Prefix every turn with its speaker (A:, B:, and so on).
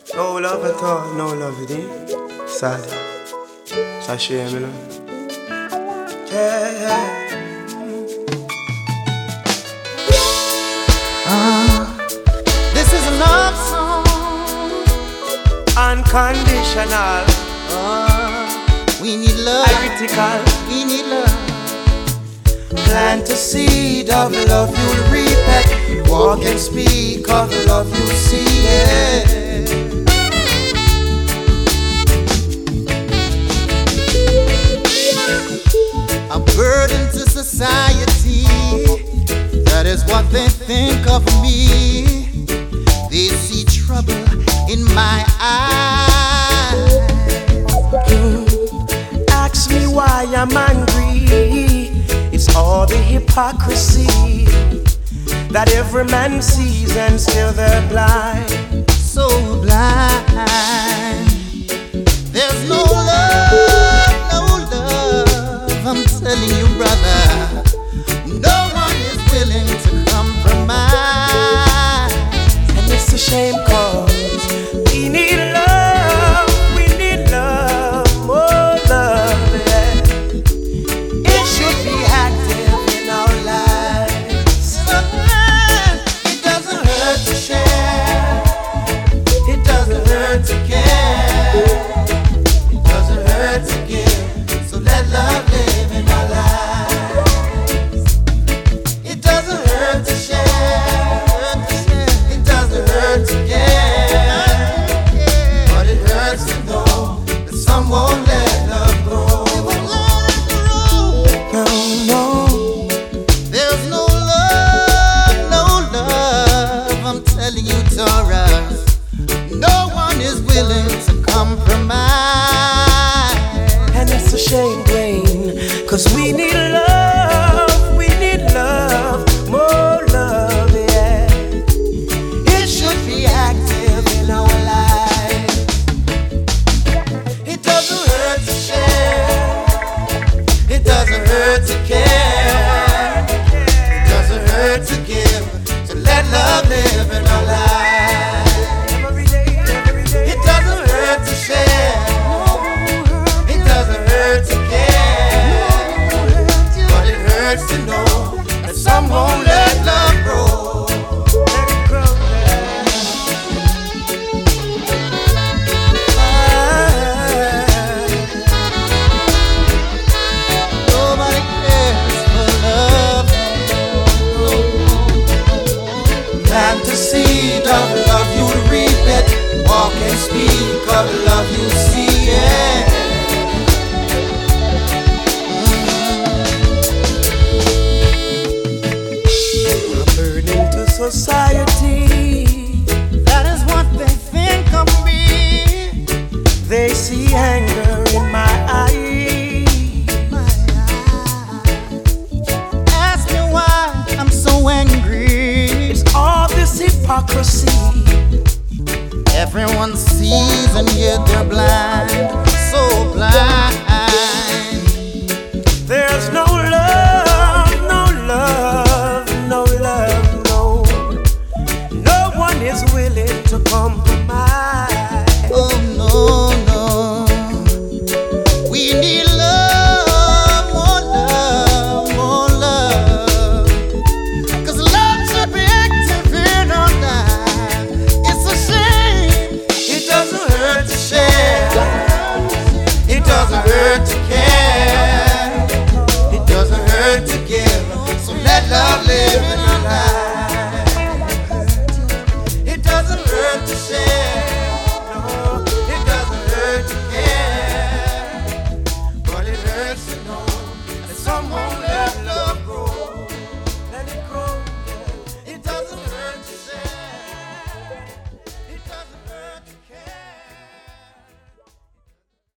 A: No love at all, no love it ain't. Sad. It's a shame, you know. Yeah.
B: This is a love song.
A: Unconditional.
B: We need love.
A: Critical.
B: We need love.
A: Plant a seed of love, you'll reap it. Walk and speak of love, you'll see it.
B: A burden to society, that is what they think of me. They see trouble in my eyes.
A: Ask me why I'm angry. It's all the hypocrisy that every man sees and still they're blind.
B: So blind. There's no love, no love. I'm telling you, brother, no one is willing to compromise.
A: And it's a shame cause we need love, more love, yeah. It should be active in our lives.
B: It doesn't hurt to share. It doesn't hurt to care. It doesn't hurt to give. So let love live in our lives. It doesn't hurt to share. It doesn't hurt to care. But it hurts to know that some won't let love grow.
A: No, no.
B: There's no love, no love. I'm telling you, Taurus, no one is willing to compromise.
A: And it's a shame, Dwayne, cause we need love, more love, yeah. It should be active in our lives.
B: It doesn't hurt to share. It doesn't hurt to care. It doesn't hurt to give. To let love live in our lives.
A: Every day.
B: It doesn't hurt to share. It doesn't hurt to care. But it hurts to know that some won't let love grow.
A: Let it grow,
B: Nobody cares for love.
A: Plant the seed of love, you'll reap it. Walk and speak of love, you'll see it. A burden to society.
B: That is what they think of me.
A: They see anger in my eyes.
B: Ask me why I'm so angry.
A: It's all this hypocrisy.
B: Everyone sees and yet they're blind, so blind.
A: There's no love, no. No one is willing to compromise.